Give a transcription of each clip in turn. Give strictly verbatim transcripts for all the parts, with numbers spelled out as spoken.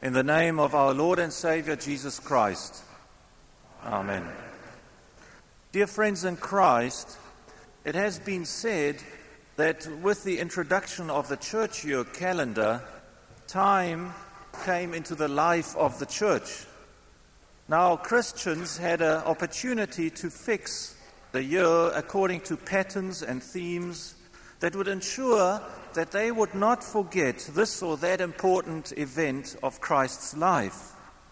In the name of our Lord and Savior, Jesus Christ. Amen. Dear friends in Christ, it has been said that with the introduction of the church year calendar, time came into the life of the church. Now, Christians had an opportunity to fix the year according to patterns and themes that would ensure that they would not forget this or that important event of Christ's life.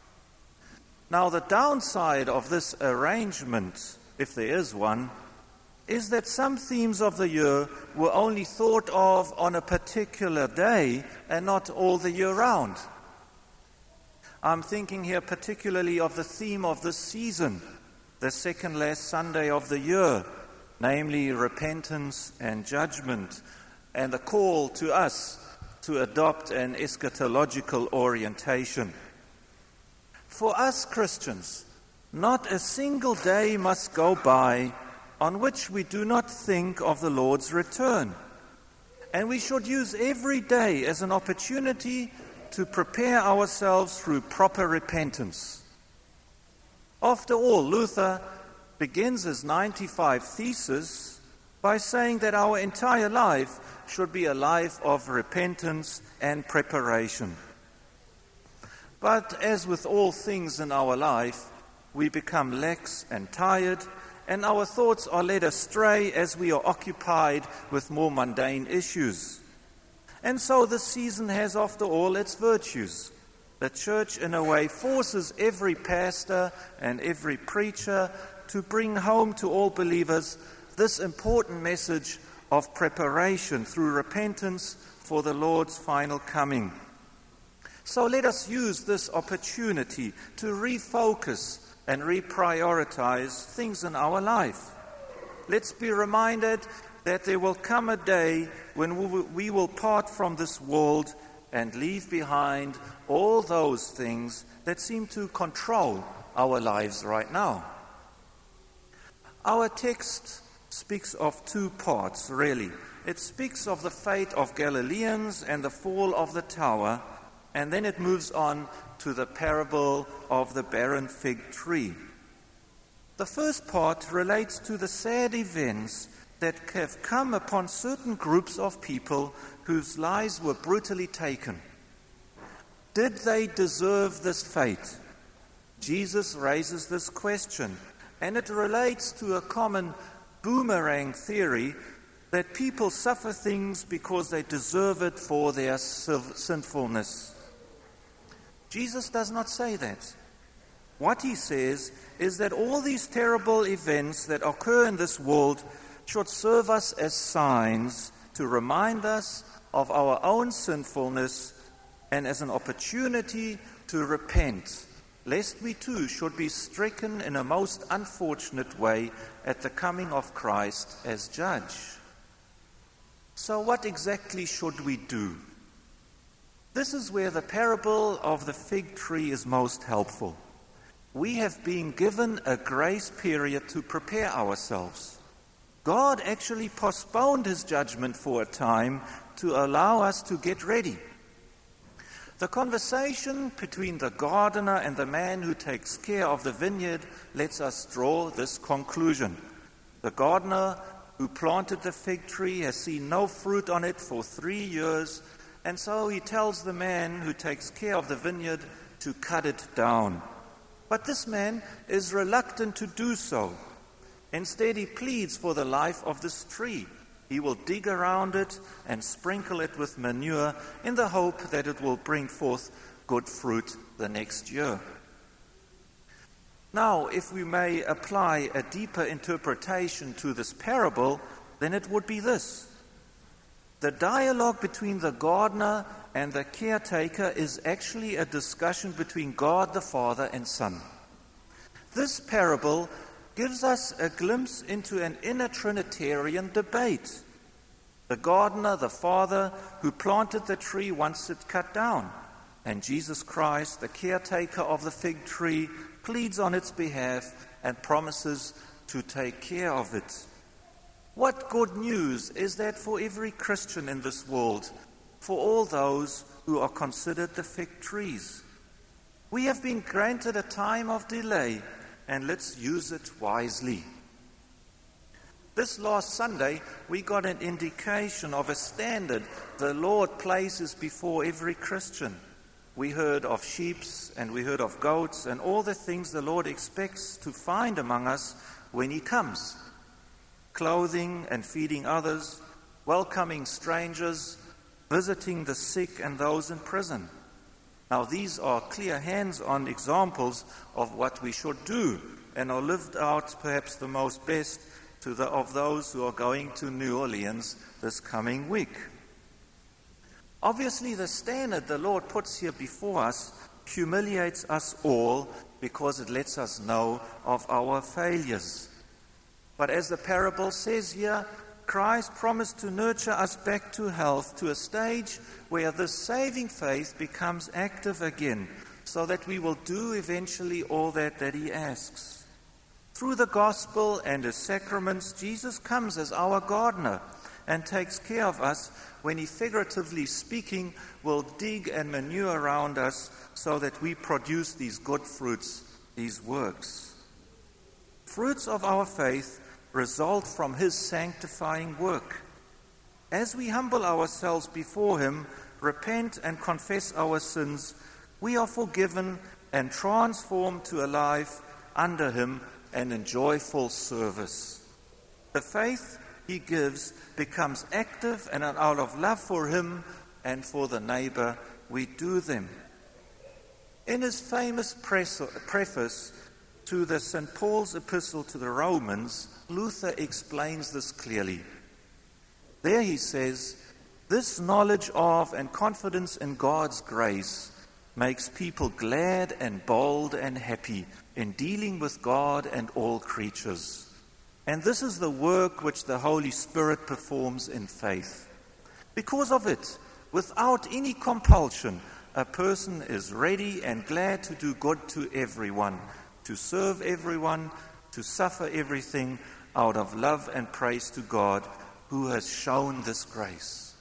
Now, the downside of this arrangement, if there is one, is that some themes of the year were only thought of on a particular day and not all the year round. I'm thinking here particularly of the theme of this season, the second last Sunday of the year, namely repentance and judgment, and the call to us to adopt an eschatological orientation. For us Christians, not a single day must go by on which we do not think of the Lord's return. And we should use every day as an opportunity to prepare ourselves through proper repentance. After all, Luther begins his ninety-five Theses by saying that our entire life should be a life of repentance and preparation. But as with all things in our life, we become lax and tired, and our thoughts are led astray as we are occupied with more mundane issues. And so this season has, after all, its virtues. The church, in a way, forces every pastor and every preacher to bring home to all believers this important message of preparation through repentance for the Lord's final coming. So let us use this opportunity to refocus and reprioritize things in our life. Let's be reminded that there will come a day when we will part from this world and leave behind all those things that seem to control our lives right now. Our text speaks of two parts, really. It speaks of the fate of Galileans and the fall of the tower, and then it moves on to the parable of the barren fig tree. The first part relates to the sad events that have come upon certain groups of people whose lives were brutally taken. Did they deserve this fate? Jesus raises this question, and it relates to a common boomerang theory that people suffer things because they deserve it for their sinfulness. Jesus does not say that. What he says is that all these terrible events that occur in this world should serve us as signs to remind us of our own sinfulness and as an opportunity to repent, lest we too should be stricken in a most unfortunate way at the coming of Christ as judge. So what exactly should we do? This is where the parable of the fig tree is most helpful. We have been given a grace period to prepare ourselves. God actually postponed his judgment for a time to allow us to get ready. The conversation between the gardener and the man who takes care of the vineyard lets us draw this conclusion. The gardener who planted the fig tree has seen no fruit on it for three years, and so he tells the man who takes care of the vineyard to cut it down. But this man is reluctant to do so. Instead, he pleads for the life of this tree. He will dig around it and sprinkle it with manure in the hope that it will bring forth good fruit the next year. Now, if we may apply a deeper interpretation to this parable, then it would be this. The dialogue between the gardener and the caretaker is actually a discussion between God the Father and Son. This parable gives us a glimpse into an inner Trinitarian debate. The gardener, the Father, who planted the tree, wants it cut down, and Jesus Christ, the caretaker of the fig tree, pleads on its behalf and promises to take care of it. What good news is that for every Christian in this world, for all those who are considered the fig trees? We have been granted a time of delay, and let's use it wisely. This last Sunday, we got an indication of a standard the Lord places before every Christian. We heard of sheep and we heard of goats and all the things the Lord expects to find among us when He comes. Clothing and feeding others, welcoming strangers, visiting the sick and those in prison. Now, these are clear hands-on examples of what we should do and are lived out perhaps the most best to the, of those who are going to New Orleans this coming week. Obviously, the standard the Lord puts here before us humiliates us all because it lets us know of our failures. But as the parable says here, Christ promised to nurture us back to health, to a stage where this saving faith becomes active again, so that we will do eventually all that, that He asks. Through the gospel and His sacraments, Jesus comes as our gardener and takes care of us when He, figuratively speaking, will dig and manure around us so that we produce these good fruits, these works. Fruits of our faith result from His sanctifying work. As we humble ourselves before Him, repent and confess our sins, we are forgiven and transformed to a life under Him and in joyful service. The faith He gives becomes active, and out of love for Him and for the neighbor, we do them. In his famous preface to the Saint Paul's epistle to the Romans, Luther explains this clearly. There he says, "This knowledge of and confidence in God's grace makes people glad and bold and happy in dealing with God and all creatures. And this is the work which the Holy Spirit performs in faith. Because of it, without any compulsion, a person is ready and glad to do good to everyone, to serve everyone, to suffer everything out of love and praise to God, who has shown this grace."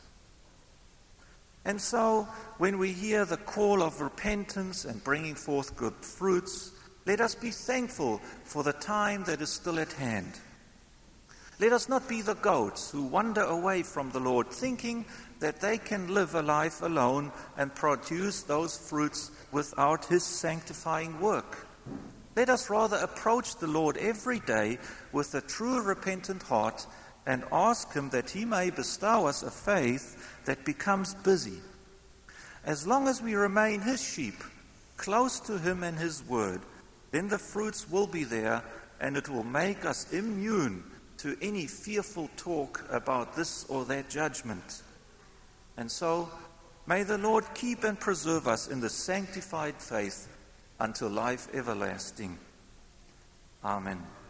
And so, when we hear the call of repentance and bringing forth good fruits, let us be thankful for the time that is still at hand. Let us not be the goats who wander away from the Lord, thinking that they can live a life alone and produce those fruits without His sanctifying work. Let us rather approach the Lord every day with a true repentant heart and ask Him that He may bestow us a faith that becomes busy. As long as we remain His sheep, close to Him and His word, then the fruits will be there, and it will make us immune to any fearful talk about this or that judgment. And so, may the Lord keep and preserve us in the sanctified faith until life everlasting. Amen.